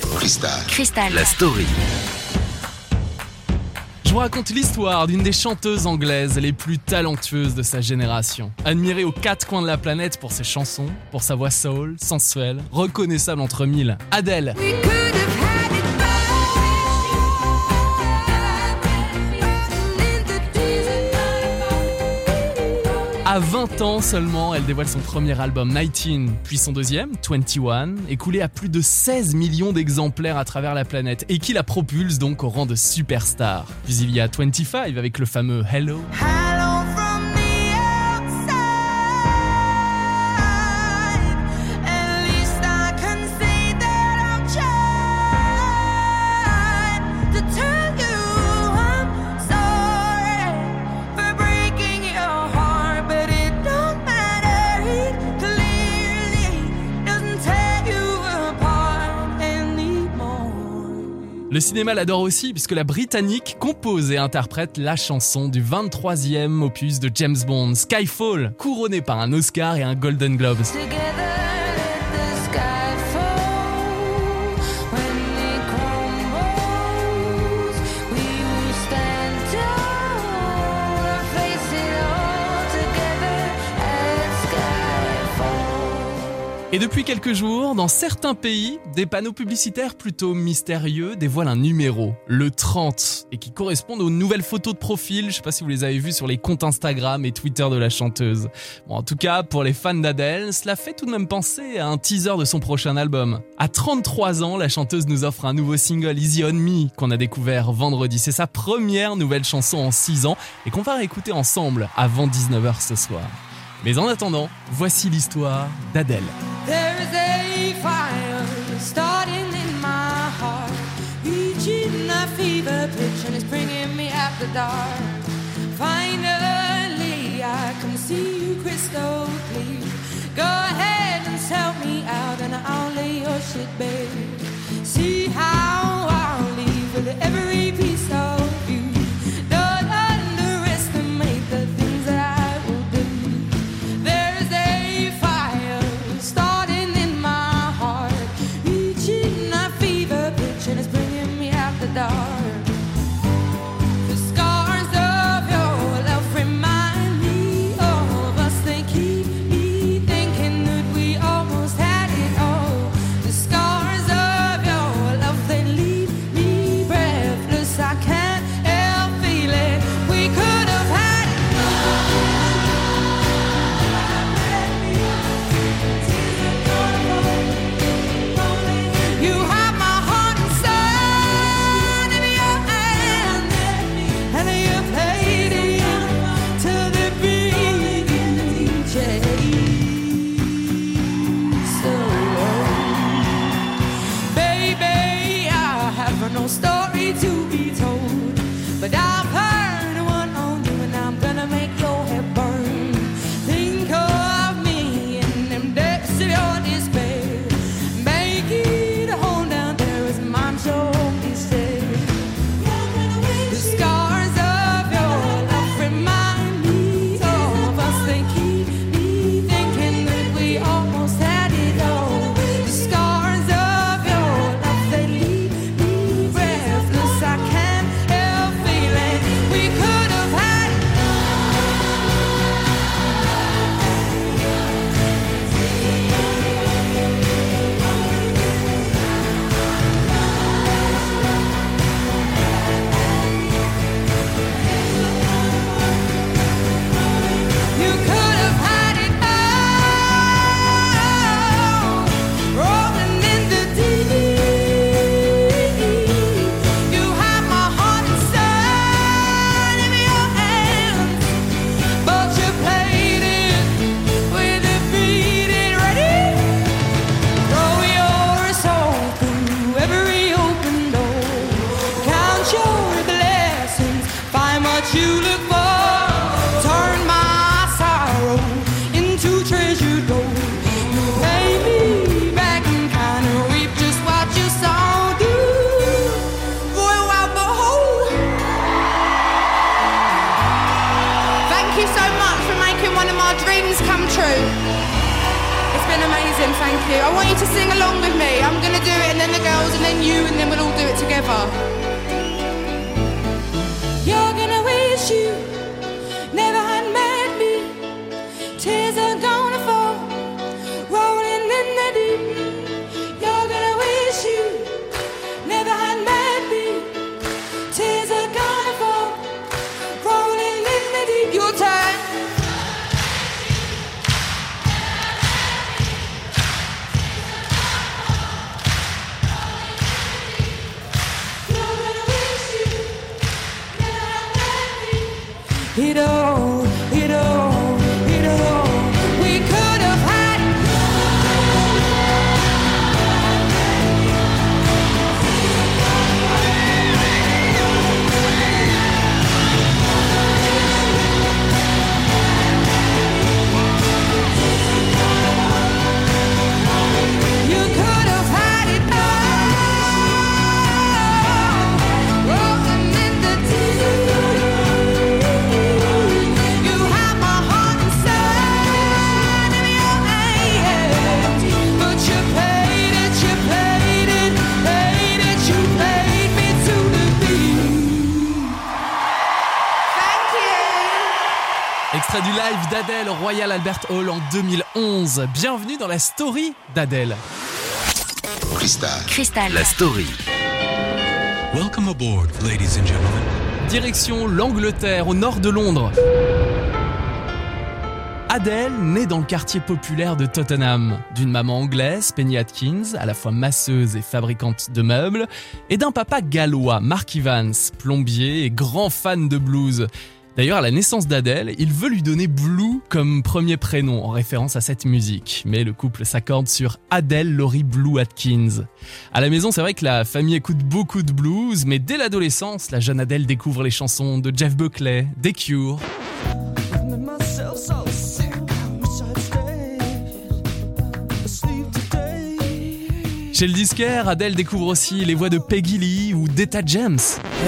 Cristal, la story. Je vous raconte l'histoire d'une des chanteuses anglaises les plus talentueuses de sa génération. Admirée aux quatre coins de la planète pour ses chansons, pour sa voix soul, sensuelle, reconnaissable entre mille. Adele. À 20 ans seulement, elle dévoile son premier album 19, puis son deuxième, 21, écoulé à plus de 16 millions d'exemplaires à travers la planète et qui la propulse donc au rang de superstar. Puis il y a 25 avec le fameux Hello. Le cinéma l'adore aussi puisque la Britannique compose et interprète la chanson du 23e opus de James Bond, Skyfall, couronné par un Oscar et un Golden Globe. Et depuis quelques jours, dans certains pays, des panneaux publicitaires plutôt mystérieux dévoilent un numéro, le 30, et qui correspondent aux nouvelles photos de profil. Je sais pas si vous les avez vues sur les comptes Instagram et Twitter de la chanteuse. Bon, en tout cas, pour les fans d'Adele, cela fait tout de même penser à un teaser de son prochain album. À 33 ans, la chanteuse nous offre un nouveau single, Easy on Me, qu'on a découvert vendredi. C'est sa première nouvelle chanson en 6 ans et qu'on va réécouter ensemble avant 19h ce soir. Mais en attendant, voici l'histoire d'Adele. There is a fire starting in my heart, reaching a fever pitch and it's bringing me out the dark. Finally, I can see you crystal clear. Go ahead and sell me out and I'll lay your shit bare. See how I'll leave with every piece of you. Don't underestimate the things that I will do. There's a fire starting in my heart, reaching a fever pitch and it's bringing me out the dark. The scars of your love remind me of us. They keep me thinking that we almost had it all. The scars of your love, they leave me breathless. I can't help feeling we could have had it all. You have my heart inside of your hand, and you played it till the beat so baby, I have no story to be told, but I've heard one on you and I'm gonna make your head burn. Think of me in them depths of your despair. Make it a home down there as mine so only said. The scars of your love remind me of us. They keep me thinking that we almost had it all. The scars of your love, they leave me breathless. I can't help feeling we could have had it. You could have had it all, rolling in the deep. You have my heart inside of your hands, but you played it with a beat. Ready? Throw your soul through every open door. Count your blessings, find what you look for. Turn my sorrow into treasure gold. You pay me back and kind of reap just what you saw do. Boy, wow, behold. Thank you so much for making one of my dreams come true. It's been amazing, thank you. I want you to sing along with me. I'm gonna do it and then the girls and then sing you and then we'll all do it together. You're gonna wish you never had met me. Tears are gonna fall, rolling in the deep. You're gonna wish you never had met me. Tears are gonna fall, rolling in the deep. Your turn. It all, it all, it all we could have had. You could have had it all, rolling in the deep. Extrait du live d'Adèle au Royal Albert Hall en 2011. Bienvenue dans la story d'Adèle. Cristal. La story. Welcome aboard, ladies and gentlemen. Direction l'Angleterre, au nord de Londres. Adèle naît dans le quartier populaire de Tottenham, d'une maman anglaise, Penny Atkins, à la fois masseuse et fabricante de meubles, et d'un papa gallois, Mark Evans, plombier et grand fan de blues. D'ailleurs, à la naissance d'Adèle, il veut lui donner Blue comme premier prénom, en référence à cette musique. Mais le couple s'accorde sur Adèle Laurie Blue Atkins. À la maison, c'est vrai que la famille écoute beaucoup de blues, mais dès l'adolescence, la jeune Adèle découvre les chansons de Jeff Buckley, des Cure. Chez le disquaire, Adèle découvre aussi les voix de Peggy Lee ou d'Etta James.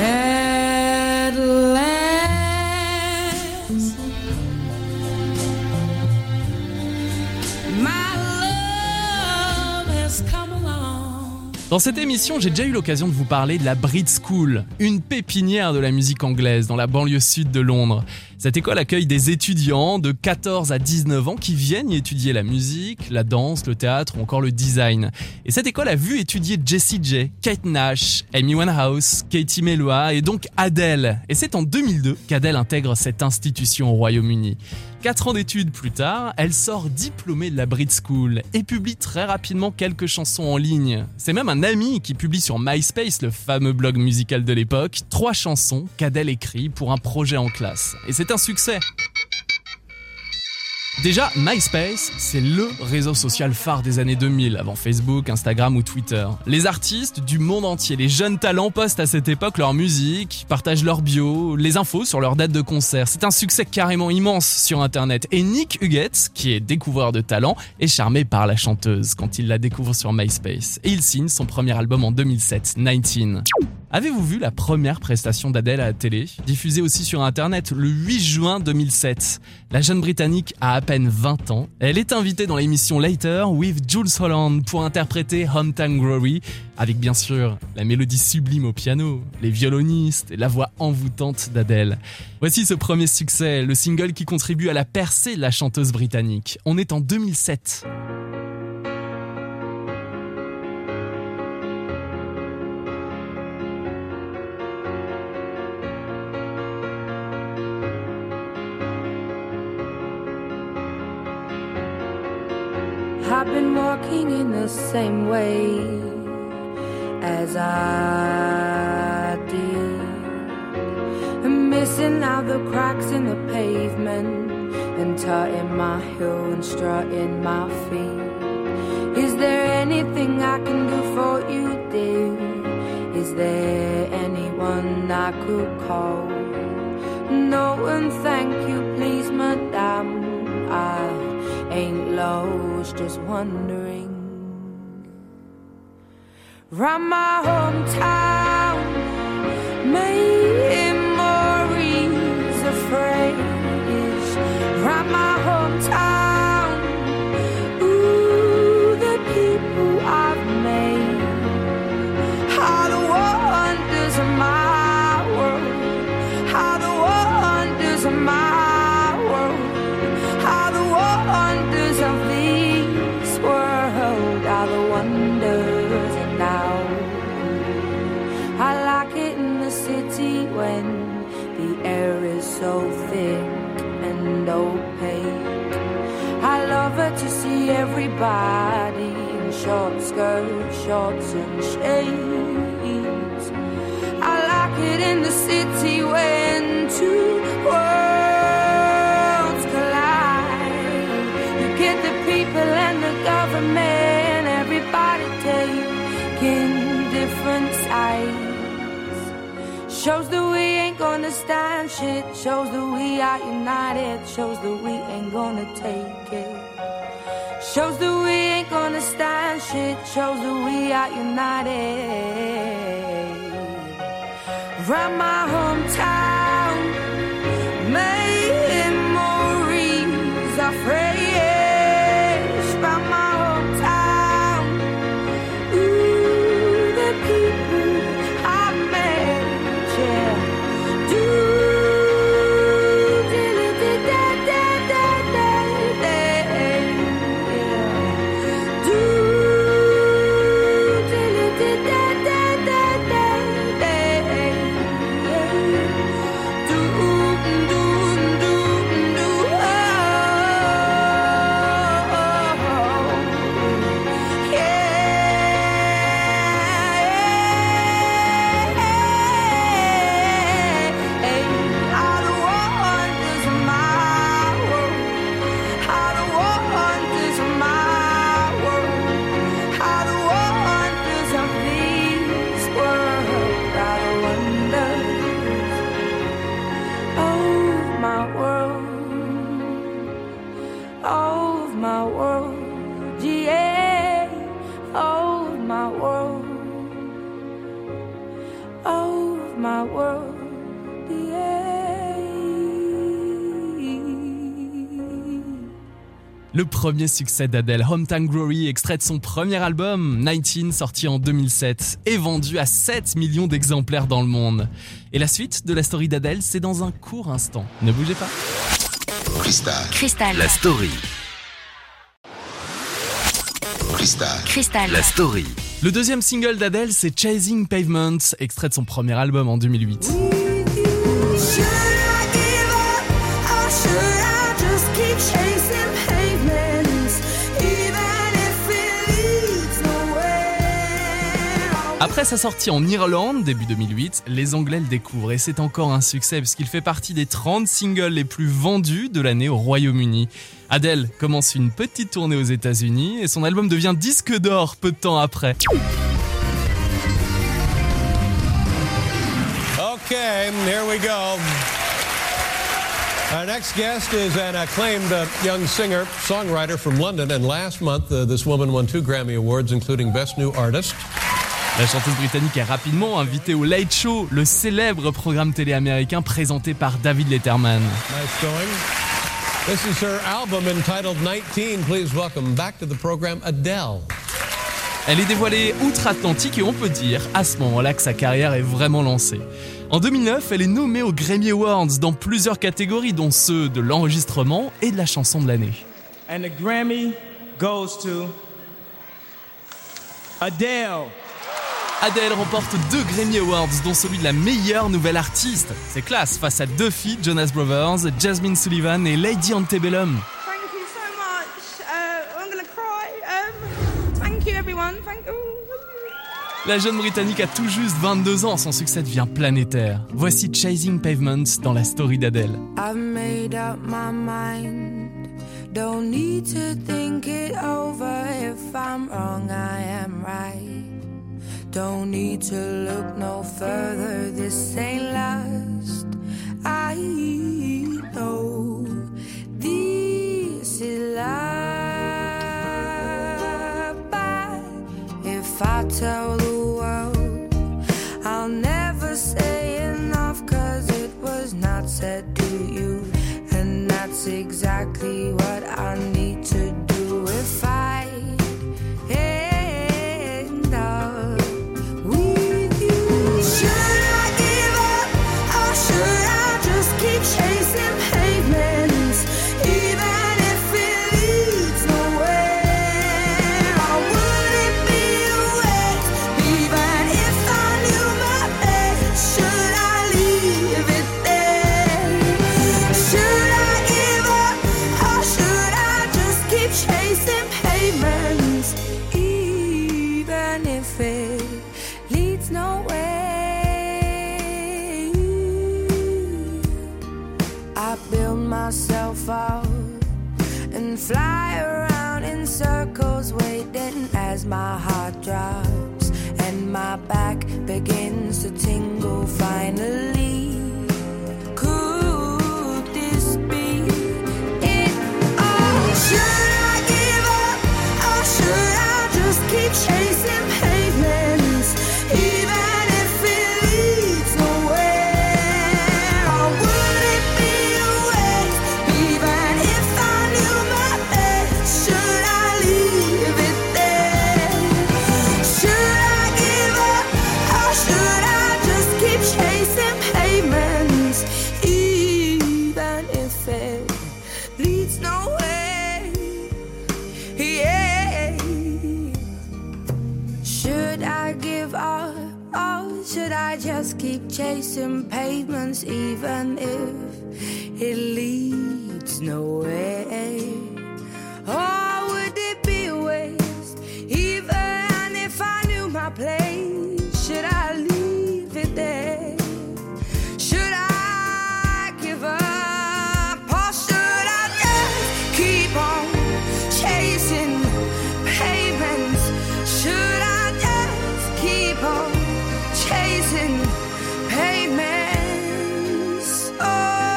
Dans cette émission, j'ai déjà eu l'occasion de vous parler de la Brit School, une pépinière de la musique anglaise dans la banlieue sud de Londres. Cette école accueille des étudiants de 14 à 19 ans qui viennent y étudier la musique, la danse, le théâtre ou encore le design. Et cette école a vu étudier Jessie J, Kate Nash, Amy Winehouse, Katie Melua et donc Adèle. Et c'est en 2002 qu'Adèle intègre cette institution au Royaume-Uni. 4 ans d'études plus tard, elle sort diplômée de la Brit School et publie très rapidement quelques chansons en ligne. C'est même un ami qui publie sur MySpace, le fameux blog musical de l'époque, 3 chansons qu'Adèle écrit pour un projet en classe. Et c'est un succès. Déjà, MySpace, c'est le réseau social phare des années 2000, avant Facebook, Instagram ou Twitter. Les artistes du monde entier, les jeunes talents postent à cette époque leur musique, partagent leur bio, les infos sur leur date de concert. C'est un succès carrément immense sur Internet. Et Nick Huguette, qui est découvreur de talent, est charmé par la chanteuse quand il la découvre sur MySpace. Et il signe son premier album en 2007, 19. Avez-vous vu la première prestation d'Adèle à la télé, diffusée aussi sur Internet le 8 juin 2007 ? La jeune Britannique a à peine 20 ans. Elle est invitée dans l'émission Later with Jools Holland pour interpréter Hometown Glory, avec bien sûr la mélodie sublime au piano, les violonistes et la voix envoûtante d'Adèle. Voici ce premier succès, le single qui contribue à la percée de la chanteuse britannique. On est en 2007. I've been walking in the same way as I did, and missing out the cracks in the pavement, and tutting my heel and strutting my feet. Is there anything I can do for you, dear? Is there anyone I could call? No, and thank you, please, madame. I ain't lost, just wondering. Round my hometown, memories of phrase. Round my hometown, ooh, the people I've made. body in short skirts, shorts and shades. I like it in the city when two worlds collide. You get the people and the government, everybody taking different sides. Shows that we ain't gonna stand shit. Shows that we are united. Shows that we ain't gonna take it. Shows that we ain't gonna stand shit. Shows that we are united. Round my hometown, memories are fresh. Round my hometown, ooh, the people I met. Le premier succès d'Adèle, Hometown Glory, extrait de son premier album, 19, sorti en 2007, est vendu à 7 millions d'exemplaires dans le monde. Et la suite de la story d'Adèle, c'est dans un court instant. Ne bougez pas. Cristal. La story. Cristal. La story. Le deuxième single d'Adèle, c'est Chasing Pavements, extrait de son premier album en 2008. Après sa sortie en Irlande, début 2008, les Anglais le découvrent et c'est encore un succès puisqu'il fait partie des 30 singles les plus vendus de l'année au Royaume-Uni. Adèle commence une petite tournée aux États-Unis et son album devient disque d'or peu de temps après. Okay, here we go. Our next guest is an acclaimed young singer, songwriter from London, and last month this woman won 2 Grammy Awards, including Best New Artist. La chanteuse britannique est rapidement invitée au Late Show, le célèbre programme télé américain présenté par David Letterman. Nice going. This is her album entitled 19. Please welcome back to the program Adele. Elle est dévoilée outre-Atlantique et on peut dire à ce moment-là que sa carrière est vraiment lancée. En 2009, elle est nommée aux Grammy Awards dans plusieurs catégories, dont ceux de l'enregistrement et de la chanson de l'année. And the Grammy goes to Adele. Adèle remporte 2 Grammy Awards, dont celui de la meilleure nouvelle artiste. C'est classe, face à 2 filles, Jonas Brothers, Jasmine Sullivan et Lady Antebellum. Thank you so much. I'm gonna cry. Thank you everyone. Thank you. La jeune Britannique a tout juste 22 ans, son succès devient planétaire. Voici Chasing Pavements dans la story d'Adèle. I've made up my mind. Don't need to think it over. If I'm wrong, I am right. Don't need to look no further. This ain't last. I know this is life. But if I tell the world, I'll never say enough, 'cause it was not said to you. And that's exactly what I need to do if I end up with you. Should I give up or should I just keep chasing pavements, even if it leads nowhere? Or would it be a waste, even if I knew my fate? Should I leave it there? Should I give up or should I just even if it leads nowhere. I build myself up and fly around in circles, waiting as my heart drops and my back begins to tingle finally. Could this be it? Oh, should I give up? Or should I just keep chasing pavements, even if it leads nowhere? Or would it be a waste, even if I knew my best? Should I leave it there? Should I give up? Or should I just keep chasing pavements, even if it leads nowhere? Yeah. Should I give up? Or should I just keep chasing pavements, even if it leads nowhere? Or would it be a waste, even if I knew my place? Should I leave it there? Should I give up? Or should I just keep on chasing pavements? Should I just keep on chasing pavements? Oh,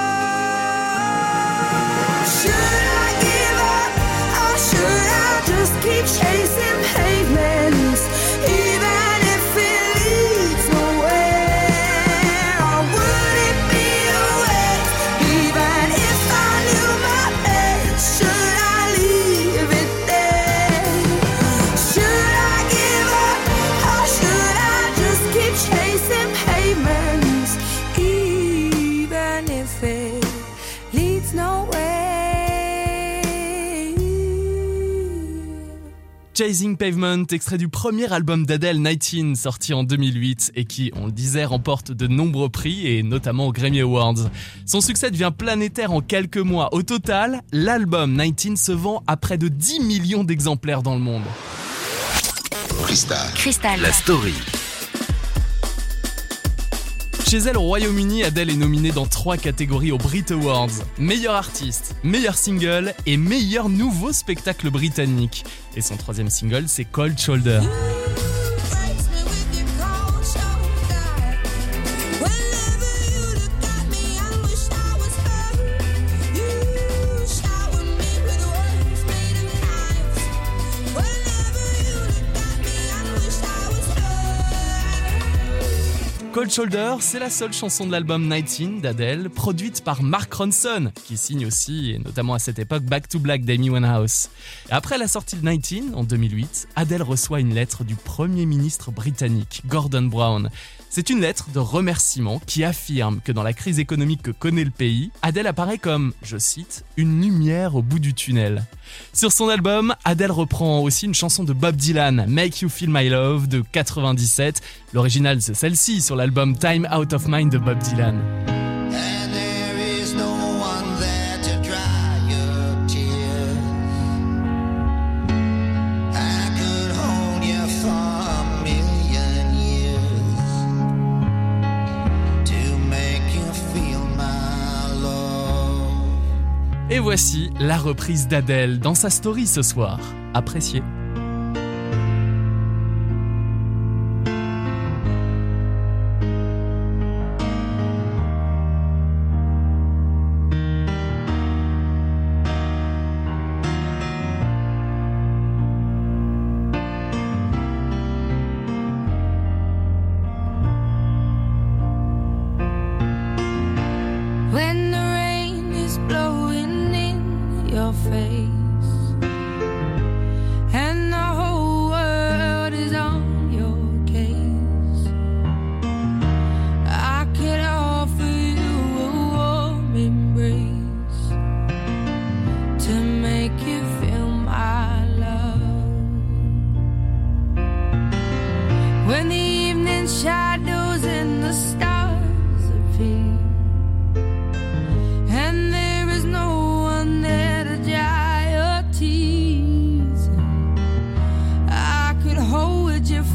should I give up? Or should I just keep chasing pavements, even if it leads nowhere? Or would it be a waste, even if I knew my best? Should I leave it there? Should I give up? Or should I just keep chasing pavements, even if it leads nowhere? Chasing Pavement, extrait du premier album d'Adele, 19, sorti en 2008 et qui, on le disait, remporte de nombreux prix et notamment aux Grammy Awards. Son succès devient planétaire en quelques mois. Au total, l'album 19 se vend à près de 10 millions d'exemplaires dans le monde. Cristal, la story. Chez elle, au Royaume-Uni, Adele est nominée dans 3 catégories aux Brit Awards. Meilleur artiste, meilleur single et meilleur nouveau spectacle britannique. Et son 3e single, c'est Cold Shoulder. Cold Shoulder, c'est la seule chanson de l'album 19 d'Adele, produite par Mark Ronson, qui signe aussi, et notamment à cette époque, Back to Black d'Amy Winehouse. Et après la sortie de 19, en 2008, Adele reçoit une lettre du Premier ministre britannique, Gordon Brown. C'est une lettre de remerciement qui affirme que dans la crise économique que connaît le pays, Adele apparaît comme, je cite, une lumière au bout du tunnel. Sur son album, Adele reprend aussi une chanson de Bob Dylan, Make You Feel My Love de 97. L'original, c'est celle-ci sur l'album Time Out of Mind de Bob Dylan. Et voici la reprise d'Adele dans sa story ce soir. Appréciez. When the rain is blowing in your face and the whole world is on your case, I could offer you a warm embrace to make you feel my love. When the evening shadows and the stars appear and there is no one there to dry your tears, I could hold you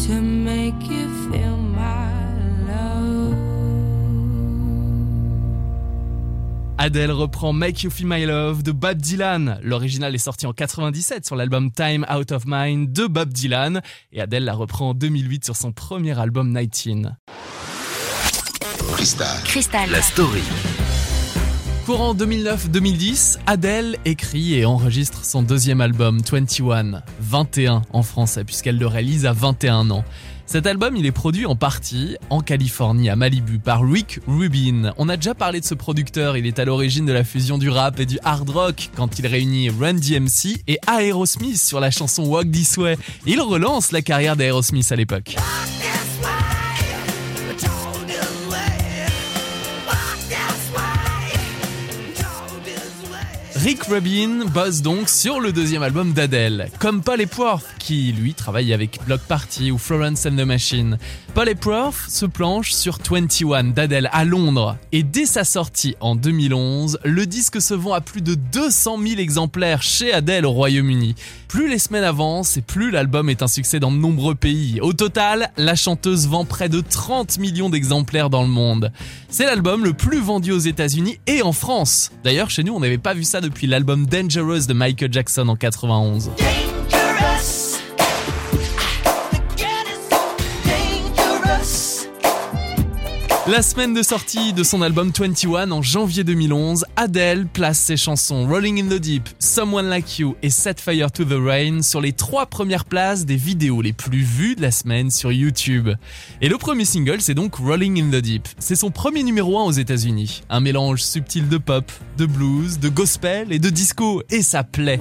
to make you feel my love. Adele reprend Make You Feel My Love de Bob Dylan. L'original est sorti en 97 sur l'album Time Out of Mind de Bob Dylan et Adele la reprend en 2008 sur son premier album 19. Cristal, la story. Courant 2009-2010, Adele écrit et enregistre son deuxième album 21 en français puisqu'elle le réalise à 21 ans. Cet album, il est produit en partie en Californie, à Malibu, par Rick Rubin. On a déjà parlé de ce producteur, il est à l'origine de la fusion du rap et du hard rock quand il réunit Run DMC et Aerosmith sur la chanson Walk This Way. Il relance la carrière d'Aerosmith à l'époque. Rick Rubin bosse donc sur le deuxième album d'Adele, comme Paul Epworth, qui lui travaille avec Bloc Party ou Florence and the Machine. Paul Epworth se planche sur 21 d'Adele à Londres, et dès sa sortie en 2011, le disque se vend à plus de 200 000 exemplaires chez Adele au Royaume-Uni. Plus les semaines avancent et plus l'album est un succès dans de nombreux pays. Au total, la chanteuse vend près de 30 millions d'exemplaires dans le monde. C'est l'album le plus vendu aux États-Unis et en France. D'ailleurs, chez nous, on n'avait pas vu ça depuis l'album Dangerous de Michael Jackson en 91. La semaine de sortie de son album 21 en janvier 2011, Adele place ses chansons Rolling in the Deep, Someone Like You et Set Fire to the Rain sur les 3 premières places des vidéos les plus vues de la semaine sur YouTube. Et le premier single, c'est donc Rolling in the Deep. C'est son premier numéro 1 aux États-Unis. Un mélange subtil de pop, de blues, de gospel et de disco. Et ça plaît.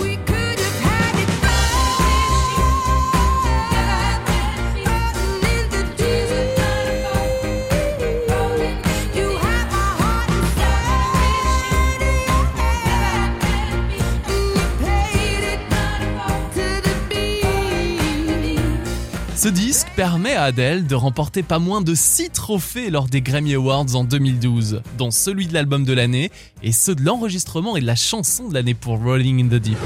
Ce disque permet à Adele de remporter pas moins de 6 trophées lors des Grammy Awards en 2012, dont celui de l'album de l'année et ceux de l'enregistrement et de la chanson de l'année pour Rolling in the Deep.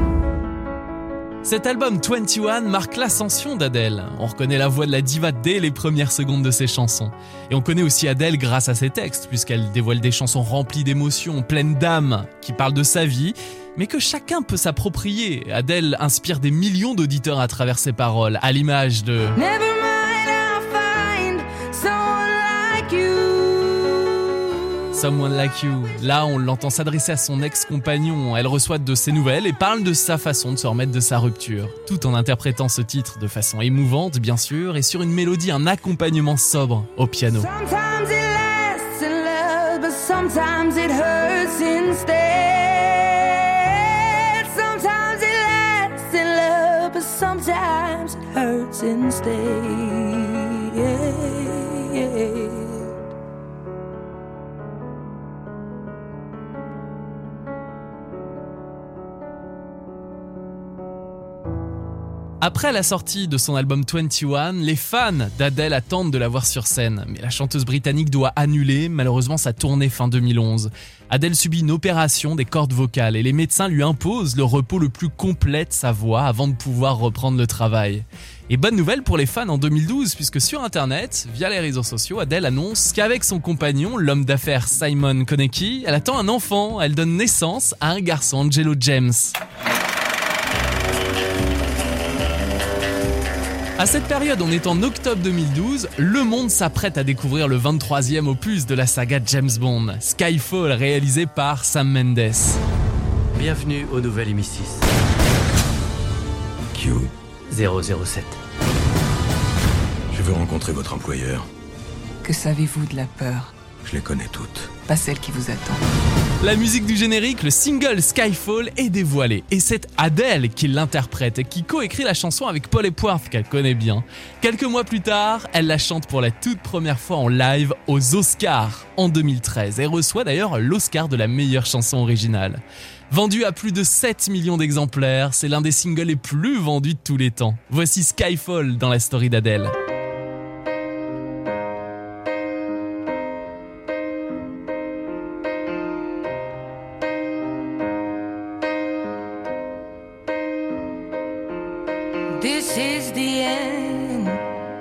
Cet album 21 marque l'ascension d'Adele. On reconnaît la voix de la diva dès les premières secondes de ses chansons. Et on connaît aussi Adele grâce à ses textes, puisqu'elle dévoile des chansons remplies d'émotions, pleines d'âme, qui parlent de sa vie, mais que chacun peut s'approprier. Adele inspire des millions d'auditeurs à travers ses paroles, à l'image de Never mind, I'll find someone like you. Someone Like You. Là, on l'entend s'adresser à son ex-compagnon. Elle reçoit de ses nouvelles et parle de sa façon de se remettre de sa rupture. Tout en interprétant ce titre de façon émouvante, bien sûr, et sur une mélodie, un accompagnement sobre au piano. Sometimes it lasts in love, but sometimes it hurts instead. Sometimes it lasts in love, but sometimes it hurts instead. Yeah. Après la sortie de son album 21, les fans d'Adele attendent de la voir sur scène. Mais la chanteuse britannique doit annuler malheureusement sa tournée fin 2011. Adele subit une opération des cordes vocales et les médecins lui imposent le repos le plus complet de sa voix avant de pouvoir reprendre le travail. Et bonne nouvelle pour les fans en 2012, puisque sur internet, via les réseaux sociaux, Adele annonce qu'avec son compagnon, l'homme d'affaires Simon Konecki, elle attend un enfant. Elle donne naissance à un garçon, Angelo James. À cette période, on est en octobre 2012, le monde s'apprête à découvrir le 23e opus de la saga James Bond, Skyfall, réalisé par Sam Mendes. Bienvenue au nouvel MI6. Q 007. Je veux rencontrer votre employeur. Que savez-vous de la peur ? Je les connais toutes. Pas celle qui vous attend. La musique du générique, le single Skyfall, est dévoilé. Et c'est Adele qui l'interprète et qui coécrit la chanson avec Paul Epworth, qu'elle connaît bien. Quelques mois plus tard, elle la chante pour la toute première fois en live aux Oscars en 2013 et reçoit d'ailleurs l'Oscar de la meilleure chanson originale. Vendu à plus de 7 millions d'exemplaires, c'est l'un des singles les plus vendus de tous les temps. Voici Skyfall dans la story d'Adele. This is the end.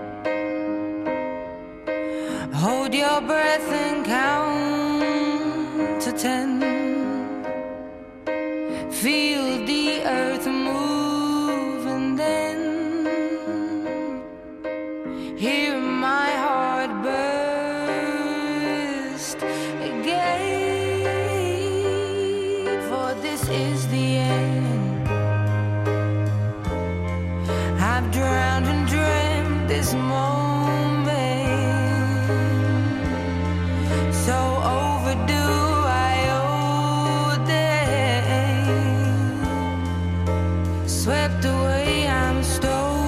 Hold your breath and count to 10. Feel the earth move and then hear my heart burst again. For this is the end. I've drowned and dreamt this moment, so overdue I owe them. Swept away, I'm stolen.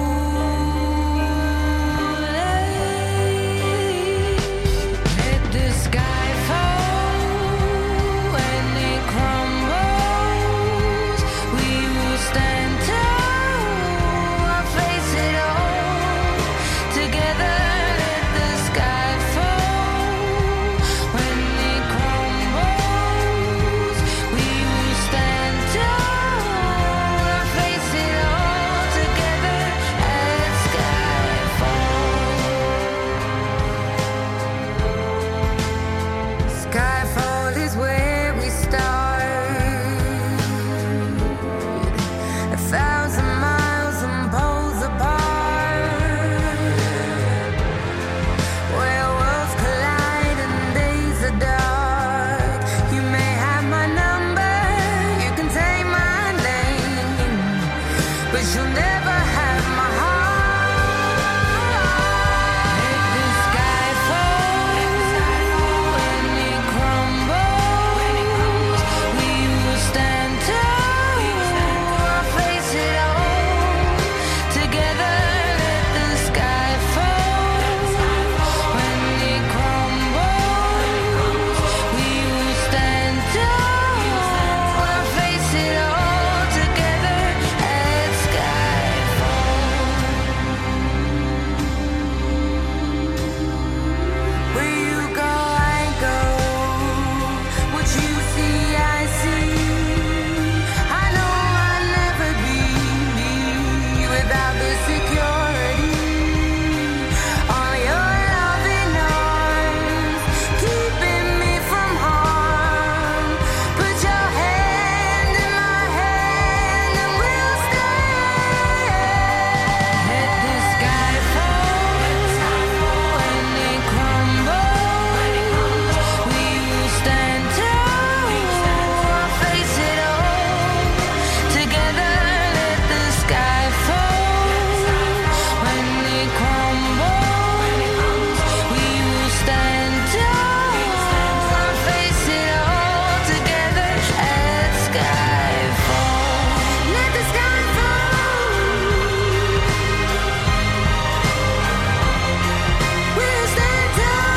Let the sky fall when it crumbles. We will stand tall, I'll face it all together. Let the sky fall when it crumbles. We will stand tall, I'll face it all together. Let sky fall. Skyfall is where we start. 1,000 miles and poles apart, where worlds collide and days are dark. You may have my number, you can take my name, but you'll never have my heart. Let the sky fall when it crumbles. We will stand tall, I'll face it all together. Let the sky fall when it crumbles. We will stand tall, I'll face it all together. Let sky fall. Where you go, I go. What you see, I see. I know I'll never be without the security. All your loving arms keeping me from harm. Put your hand in my hand and we'll stand. Let the sky fall when it crumbles. We will stand tall, I'll face it all together. Let the sky fall when it crumbles. We will stand tall, I'll face it all together. Let sky fall. Let the sky fall. We'll stand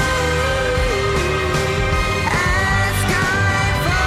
tall as sky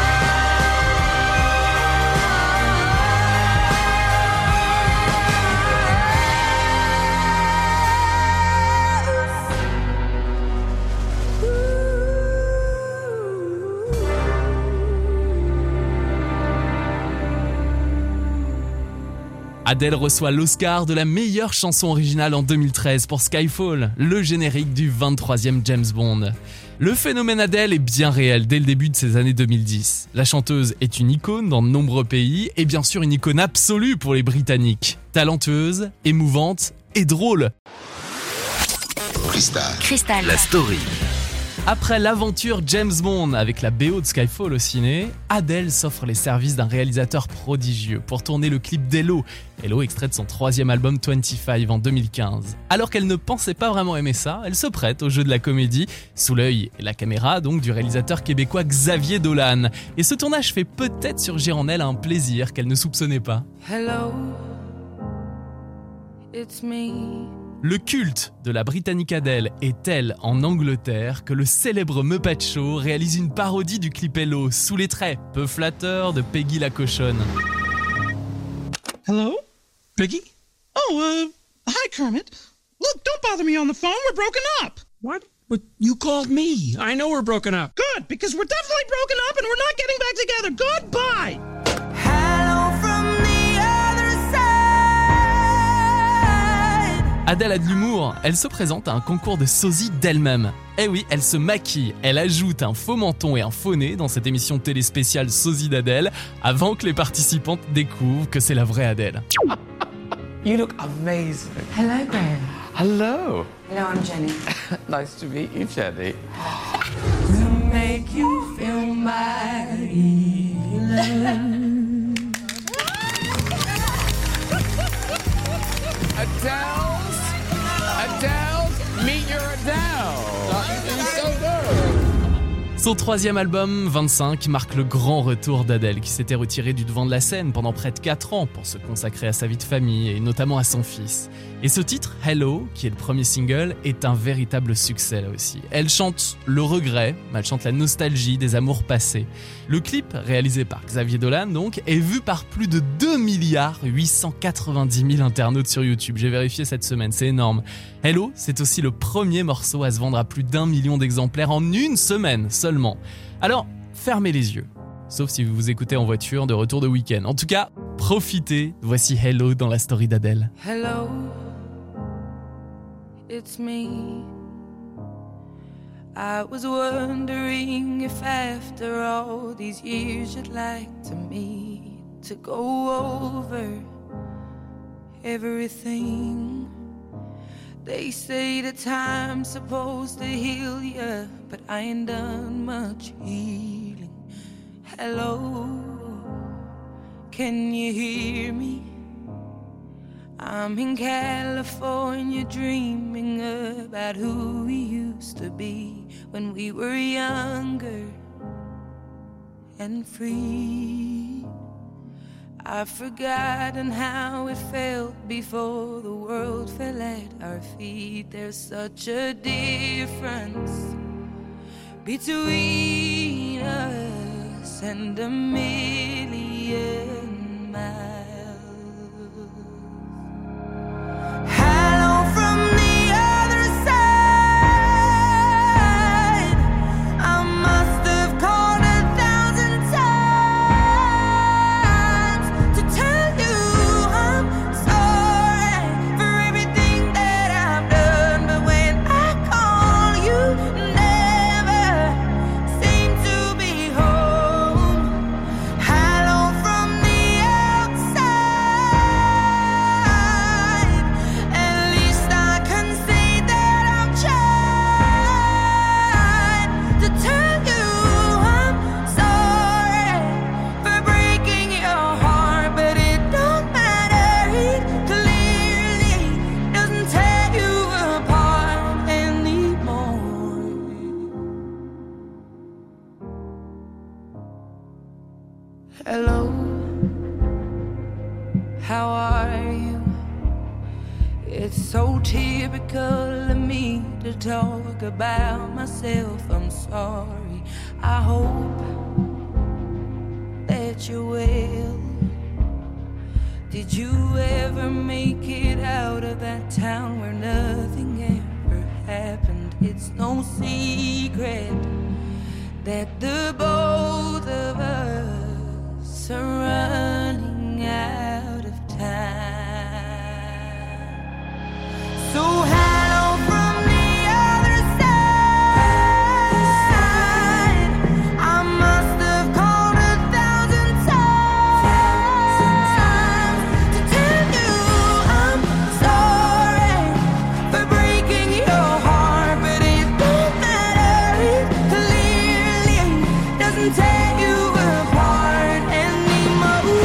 Adele reçoit l'Oscar de la meilleure chanson originale en 2013 pour Skyfall, le générique du 23e James Bond. Le phénomène Adele est bien réel dès le début de ces années 2010. La chanteuse est une icône dans de nombreux pays et bien sûr une icône absolue pour les Britanniques. Talentueuse, émouvante et drôle. Cristal, la story. Après l'aventure James Bond avec la BO de Skyfall au ciné, Adele s'offre les services d'un réalisateur prodigieux pour tourner le clip d'Hello. Hello, extrait de son 3e album 25 en 2015. Alors qu'elle ne pensait pas vraiment aimer ça, elle se prête au jeu de la comédie, sous l'œil et la caméra donc du réalisateur québécois Xavier Dolan. Et ce tournage fait peut-être surgir en elle un plaisir qu'elle ne soupçonnait pas. Hello, it's me. Le culte de la Britannique Adele est tel en Angleterre que le célèbre Muppet Show réalise une parodie du clip Hello sous les traits peu flatteurs de Peggy la cochonne. Hello? Peggy? Oh, hi Kermit. Look, don't bother me on the phone, we're broken up. What? But you called me. I know we're broken up. Good, because we're definitely broken up and we're not getting back together. Goodbye! Hello from the other side. Adèle a de l'humour, elle se présente à un concours de sosie d'elle-même. Eh oui, elle se maquille, elle ajoute un faux menton et un faux nez dans cette émission télé spéciale Sosie d'Adèle avant que les participantes découvrent que c'est la vraie Adèle. You look amazing. Hello, Graham. Hello. Hello, I'm Jenny. Nice to meet you, Jenny. To make you feel mighty love. Adele, meet your Adele. You're so good. Son troisième album, 25, marque le grand retour d'Adèle qui s'était retirée du devant de la scène pendant près de 4 ans pour se consacrer à sa vie de famille et notamment à son fils. Et ce titre, Hello, qui est le premier single, est un véritable succès là aussi. Elle chante le regret, elle chante la nostalgie des amours passés. Le clip, réalisé par Xavier Dolan donc, est vu par plus de 2,890,000 internautes sur YouTube. J'ai vérifié cette semaine, c'est énorme. Hello, c'est aussi le premier morceau à se vendre à plus d'1 million d'exemplaires en une semaine seulement. Alors, fermez les yeux. Sauf si vous vous écoutez en voiture de retour de week-end. En tout cas, profitez. Voici Hello dans la story d'Adèle. Hello, it's me. I was wondering if after all these years you'd like to meet, to go over everything. They say the time's supposed to heal ya, but I ain't done much healing. Hello, can you hear me? I'm in California dreaming about who we used to be when we were younger and free. I've forgotten how it felt before the world fell at our feet. There's such a difference between us and a million miles. Hello from the other side. I must have called 1,000 times to tell you I'm sorry for everything that I've done. But when I call, you never seem to be home. Hello from the outside. At least I can say that I've tried to tell you I'm sorry for breaking your heart, but it don't matter. It clearly doesn't tear you apart anymore. Hello, how are you? It's so typical of me to talk about myself. I'm sorry. I hope that you're well. Did you ever make it out of that town where nothing ever happened? It's no secret that the both of us are running out of time. So hello from the other side. I must have called 1,000 times to tell you I'm sorry for breaking your heart, but it don't matter. It clearly doesn't tear you apart anymore.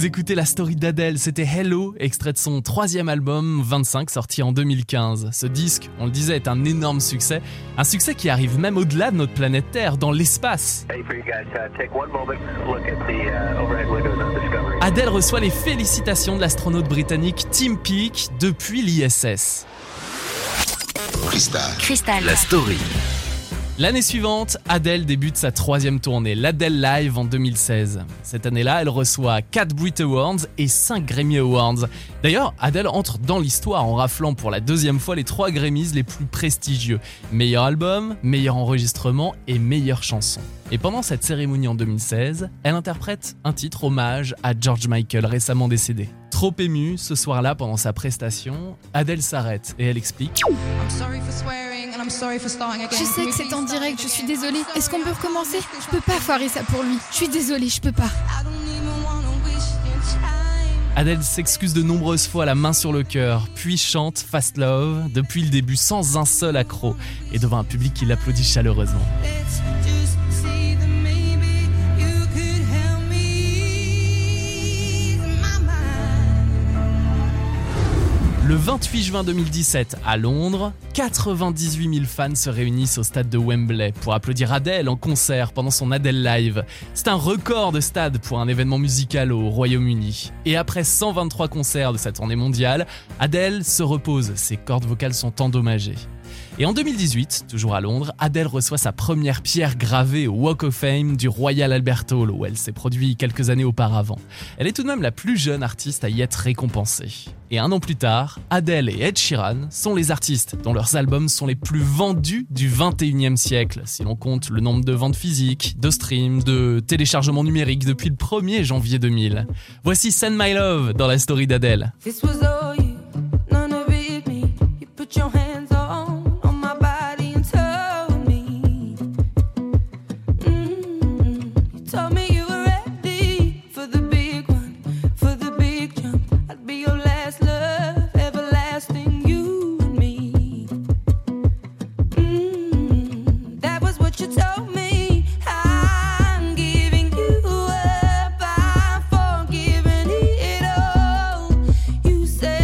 écoutez la story d'Adèle, c'était Hello, extrait de son 3e album 25 sorti en 2015. Ce disque, on le disait, est un énorme succès, un succès qui arrive même au-delà de notre planète Terre, dans l'espace. Adèle reçoit les félicitations de l'astronaute britannique Tim Peake depuis l'ISS. Cristal, la story. L'année suivante, Adèle débute sa 3e tournée, l'Adèle Live en 2016. Cette année-là, elle reçoit 4 Brit Awards et 5 Grammy Awards. D'ailleurs, Adèle entre dans l'histoire en raflant pour la 2e fois les 3 Grammys les plus prestigieux. Meilleur album, meilleur enregistrement et meilleure chanson. Et pendant cette cérémonie en 2016, elle interprète un titre hommage à George Michael, récemment décédé. Trop émue, ce soir-là, pendant sa prestation, Adèle s'arrête et elle explique « Je sais que c'est en direct, je suis désolée. Est-ce qu'on peut recommencer ? Je peux pas foirer ça pour lui. Je suis désolée, je peux pas. » Adèle s'excuse de nombreuses fois, la main sur le cœur, puis chante Fast Love depuis le début sans un seul accroc et devant un public qui l'applaudit chaleureusement. Le 28 juin 2017, à Londres, 98 000 fans se réunissent au stade de Wembley pour applaudir Adèle en concert pendant son Adèle Live. C'est un record de stade pour un événement musical au Royaume-Uni. Et après 123 concerts de sa tournée mondiale, Adèle se repose, ses cordes vocales sont endommagées. Et en 2018, toujours à Londres, Adèle reçoit sa première pierre gravée au Walk of Fame du Royal Albert Hall, où elle s'est produite quelques années auparavant. Elle est tout de même la plus jeune artiste à y être récompensée. Et un an plus tard, Adèle et Ed Sheeran sont les artistes dont leurs albums sont les plus vendus du 21e siècle, si l'on compte le nombre de ventes physiques, de streams, de téléchargements numériques depuis le 1er janvier 2000. Voici Send My Love dans la story d'Adèle. You say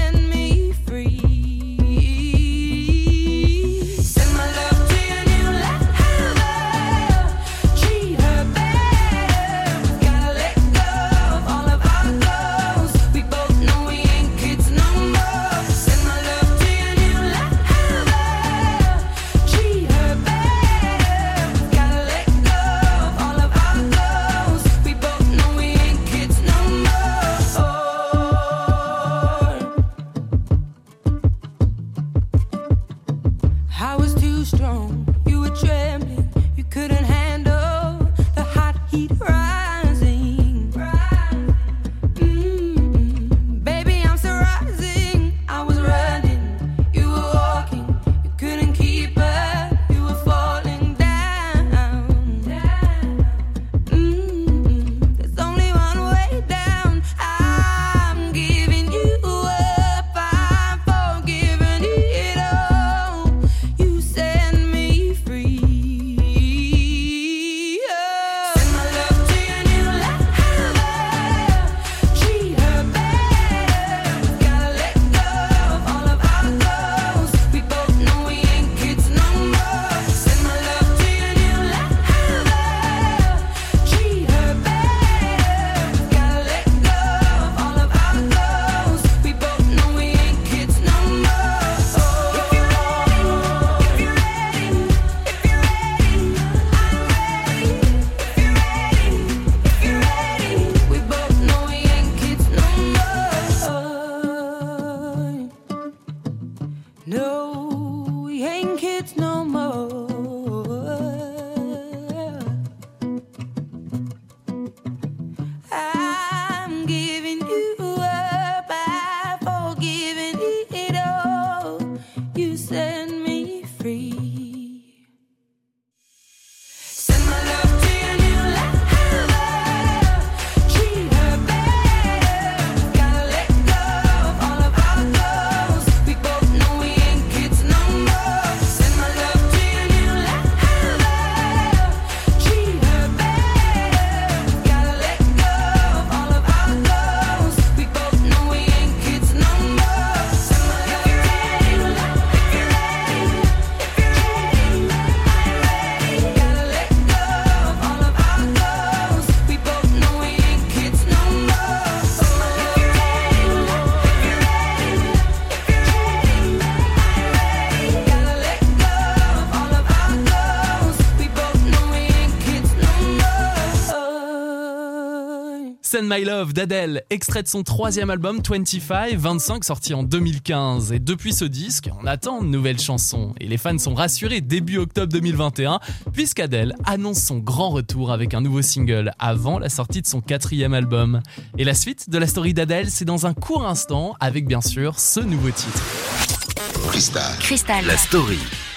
Send My Love d'Adèle, extrait de son 3e album 25, sorti en 2015. Et depuis ce disque, on attend de nouvelles chansons. Et les fans sont rassurés début octobre 2021, puisqu'Adèle annonce son grand retour avec un nouveau single avant la sortie de son 4e album. Et la suite de la story d'Adèle, c'est dans un court instant, avec bien sûr ce nouveau titre. Cristal. La story.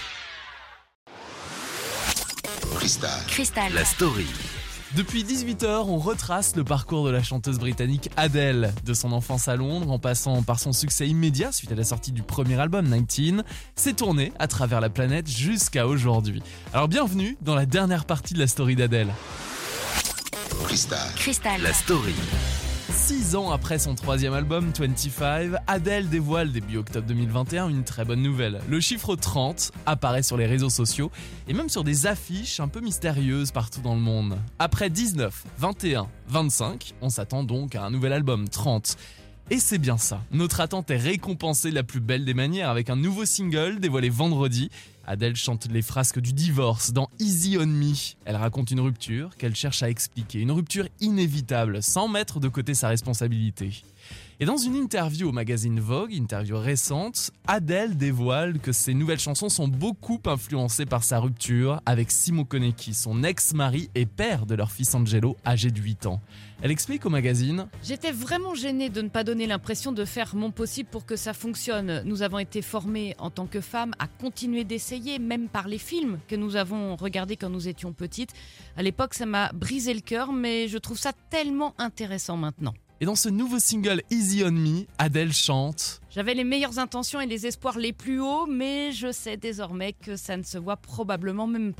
Cristal. La story. Depuis 18h, on retrace le parcours de la chanteuse britannique Adèle, de son enfance à Londres en passant par son succès immédiat suite à la sortie du premier album 19, s'est tournée à travers la planète jusqu'à aujourd'hui. Alors bienvenue dans la dernière partie de la story d'Adèle. Cristal. La story. 6 ans après son 3e album 25, Adèle dévoile début octobre 2021 une très bonne nouvelle. Le chiffre 30 apparaît sur les réseaux sociaux et même sur des affiches un peu mystérieuses partout dans le monde. Après 19, 21, 25, on s'attend donc à un nouvel album 30. Et c'est bien ça, notre attente est récompensée de la plus belle des manières avec un nouveau single dévoilé vendredi. Adèle chante les frasques du divorce dans Easy on Me. Elle raconte une rupture qu'elle cherche à expliquer, une rupture inévitable sans mettre de côté sa responsabilité. Et dans une interview au magazine Vogue, interview récente, Adèle dévoile que ses nouvelles chansons sont beaucoup influencées par sa rupture avec Simo Konecki, son ex-mari et père de leur fils Angelo, âgé de 8 ans. Elle explique au magazine « J'étais vraiment gênée de ne pas donner l'impression de faire mon possible pour que ça fonctionne. Nous avons été formés en tant que femmes à continuer d'essayer, même par les films que nous avons regardés quand nous étions petites. À l'époque, ça m'a brisé le cœur, mais je trouve ça tellement intéressant maintenant. » Et dans ce nouveau single Easy on Me, Adèle chante « J'avais les meilleures intentions et les espoirs les plus hauts, mais je sais désormais que ça ne se voit probablement même pas. »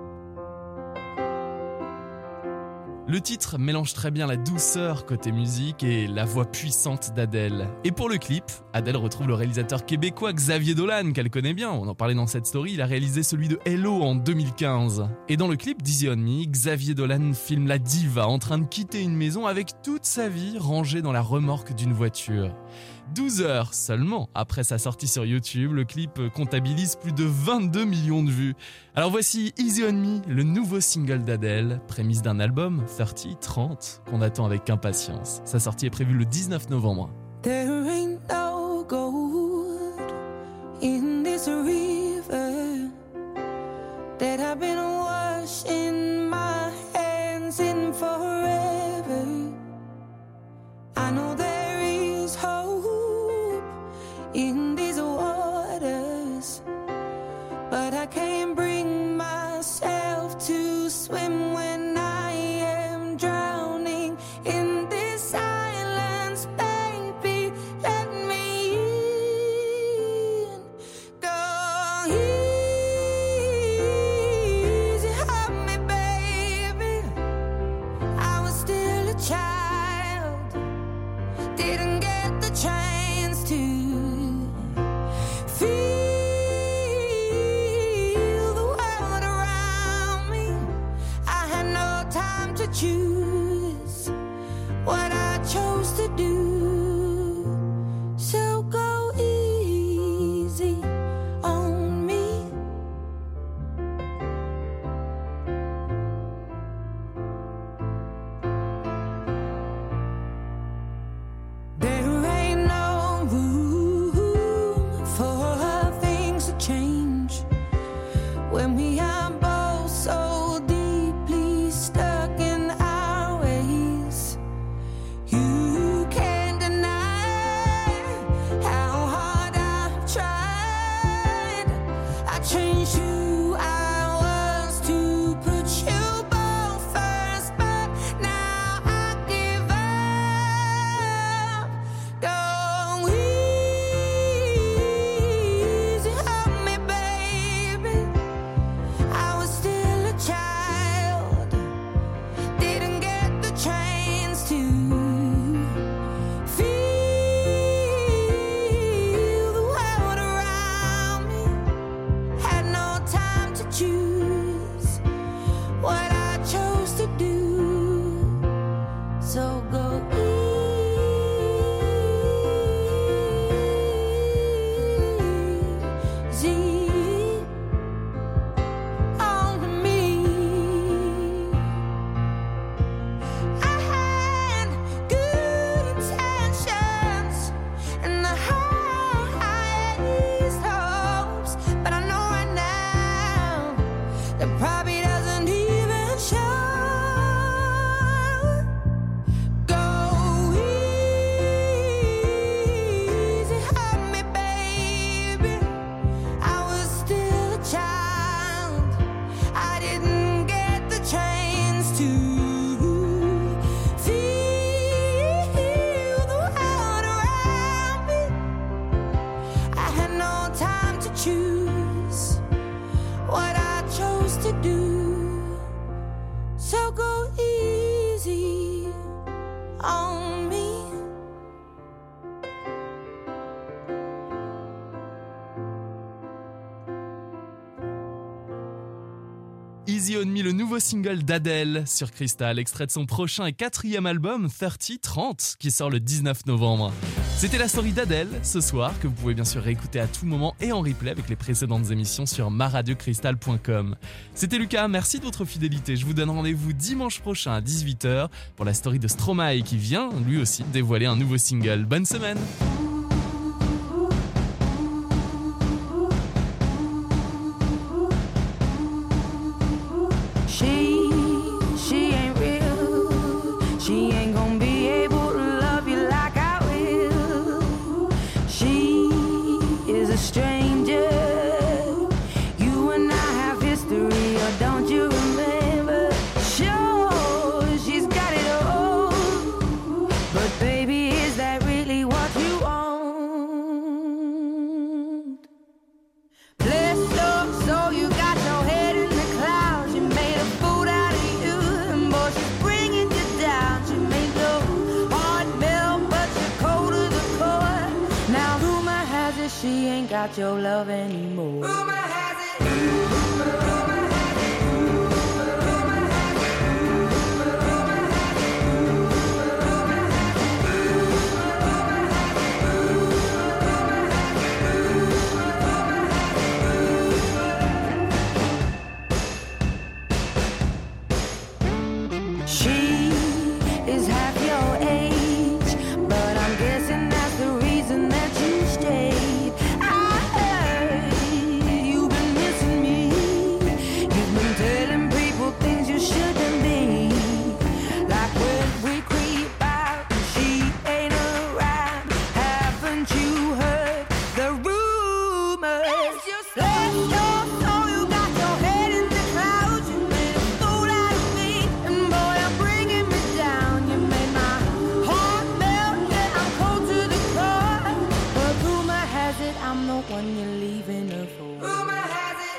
Le titre mélange très bien la douceur côté musique et la voix puissante d'Adèle. Et pour le clip, Adèle retrouve le réalisateur québécois Xavier Dolan, qu'elle connaît bien. On en parlait dans cette story, il a réalisé celui de Hello en 2015. Et dans le clip d'Easy on Me, Xavier Dolan filme la diva en train de quitter une maison avec toute sa vie rangée dans la remorque d'une voiture. 12 heures seulement après sa sortie sur YouTube, le clip comptabilise plus de 22 millions de vues. Alors voici Easy on Me, le nouveau single d'Adèle, prémisse d'un album 30, qu'on attend avec impatience. Sa sortie est prévue le 19 novembre. There ain't no gold in this river that I've been washing my hands in forever. I know there is hope in these waters, but I can't bring myself to swim when I am drowning in this silence. Baby, let me in. God Easy on Me, le nouveau single d'Adèle sur Cristal, extrait de son prochain et 4e album 30 qui sort le 19 novembre. C'était la story d'Adèle ce soir, que vous pouvez bien sûr réécouter à tout moment et en replay avec les précédentes émissions sur maradiocristal.com. C'était Lucas, merci de votre fidélité. Je vous donne rendez-vous dimanche prochain à 18h pour la story de Stromae qui vient lui aussi dévoiler un nouveau single. Bonne semaine. She ain't real. She ain't gonna be able to love you like I will. She is a stranger. You and I have history, or don't you remember? Sure, she's got it all. But baby, is that really what you want? Bless your soul, you got your head in the clouds. You made a fool out of you, and boy, she's bringing you down. She made your heart melt, but you're cold to the core. Now rumor has it she ain't got your love anymore. Rumor has it. She is half your age, but I'm guessing that's the reason that you stayed. I heard you've been missing me. You've been telling people things you shouldn't be. Like when we creep out and she ain't around. Haven't you heard the rumors? Bless your soul, you got your head in the clouds. You made a fool out of me, and boy, you're bringing me down. You made my heart melt, yeah, I'm cold to the core. But rumor has it I'm the one you're leaving her for. Rumor has it.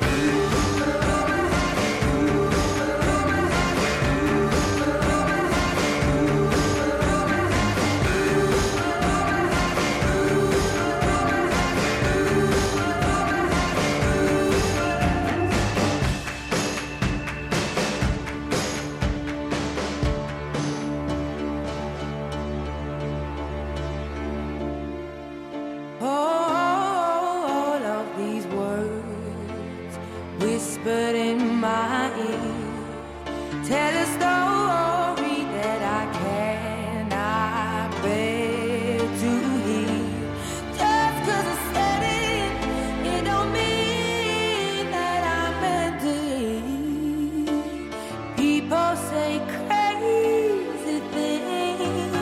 All of these words whispered in my ear tell a story that I cannot bear to hear. Just 'cause I said it, it don't mean that I meant it. People say crazy things.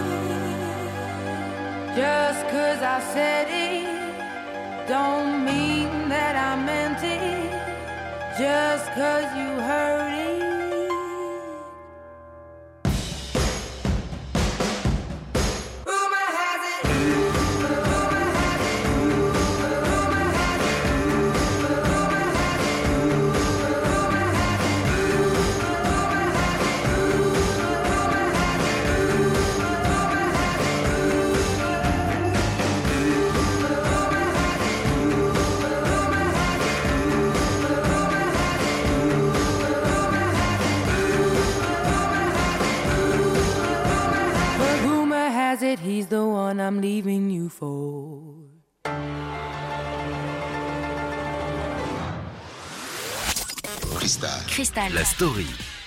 Just 'cause I said it don't mean that I meant it. Just 'cause you heard it. Rumor has it. Rumor has it. Rumor has it. Rumor has it. Rumor has it. But rumor has it he's the one I'm leaving you for. Cristal, la story.